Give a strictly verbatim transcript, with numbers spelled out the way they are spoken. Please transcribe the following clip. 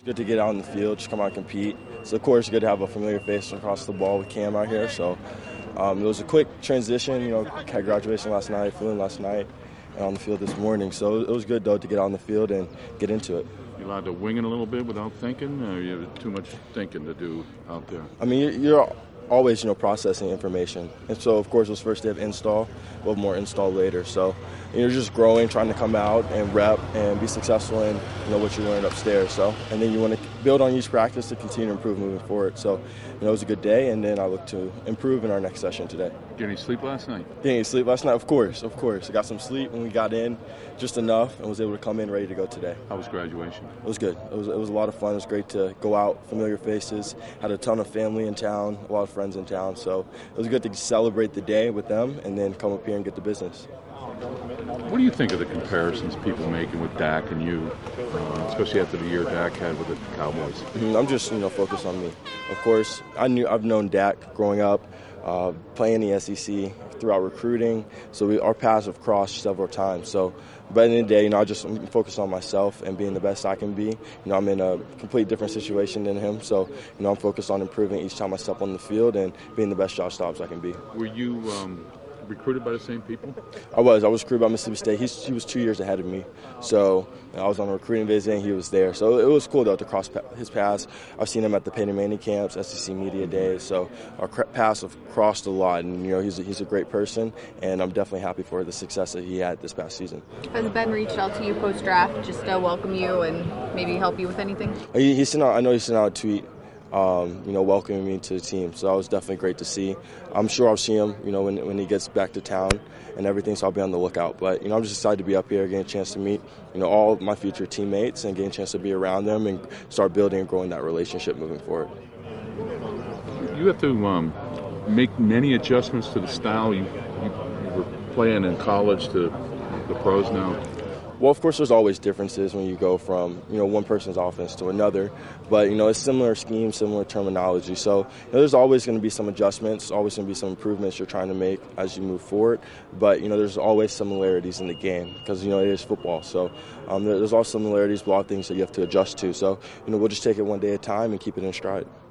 Good to get out on the field, just come out and compete. So, of course, good to have a familiar face across the ball with Cam out here. So um, it was a quick transition. You know, had graduation last night, flew in last night, and on the field this morning. So it was good, though, to get out on the field and get into it. You allowed to wing it a little bit without thinking, or you have too much thinking to do out there? I mean, you're always, you know, processing information. And so, of course, it was first day of install. We'll have more install later. So you're just growing, trying to come out and rep and be successful in, you know, what you learned upstairs. So, and then you want to build on each practice to continue to improve moving forward. So, you know, it was a good day, and then I look to improve in our next session today. Get any sleep last night? Get any sleep last night? Of course, of course. I got some sleep when we got in, just enough, and was able to come in ready to go today. How was graduation? It was good. It was, it was a lot of fun. It was great to go out, familiar faces. Had a ton of family in town, a lot of friends in town. So it was good to celebrate the day with them and then come up here and get the business. What do you think of the comparisons people making with Dak and you, uh, especially after the year Dak had with the Cowboys? Mm-hmm. I'm just, you know, focused on me. Of course, I knew I've known Dak growing up, uh, playing the S E C, throughout recruiting. So we, our paths have crossed several times. So, but at the end of the day, you know, I just I'm focused on myself and being the best I can be. You know, I'm in a complete different situation than him. So, you know, I'm focused on improving each time I step on the field and being the best Josh Dobbs I can be. Were you um, recruited by the same people? I was. I was recruited by Mississippi State. He's, he was two years ahead of me. So I was on a recruiting visit and he was there. So it was cool, though, to cross his paths. I've seen him at the Peyton Manning camps, S E C Media Days. So our paths have crossed a lot. And, you know, he's a, he's a great person. And I'm definitely happy for the success that he had this past season. Has Ben reached out to you post-draft just to welcome you and maybe help you with anything? He, he sent out, I know he sent out a tweet. Um, you know, welcoming me to the team. So that was definitely great to see. I'm sure I'll see him, you know, when when he gets back to town and everything, so I'll be on the lookout. But, you know, I'm just excited to be up here, getting a chance to meet, you know, all of my future teammates and getting a chance to be around them and start building and growing that relationship moving forward. You have to um, make many adjustments to the style you, you, you were playing in college to the pros now. Well, of course, there's always differences when you go from, you know, one person's offense to another. But, you know, it's similar scheme, similar terminology. So, you know, there's always going to be some adjustments, always going to be some improvements you're trying to make as you move forward. But, you know, there's always similarities in the game because, you know, it is football. So um, there's all similarities, a lot of things that you have to adjust to. So, you know, we'll just take it one day at a time and keep it in stride.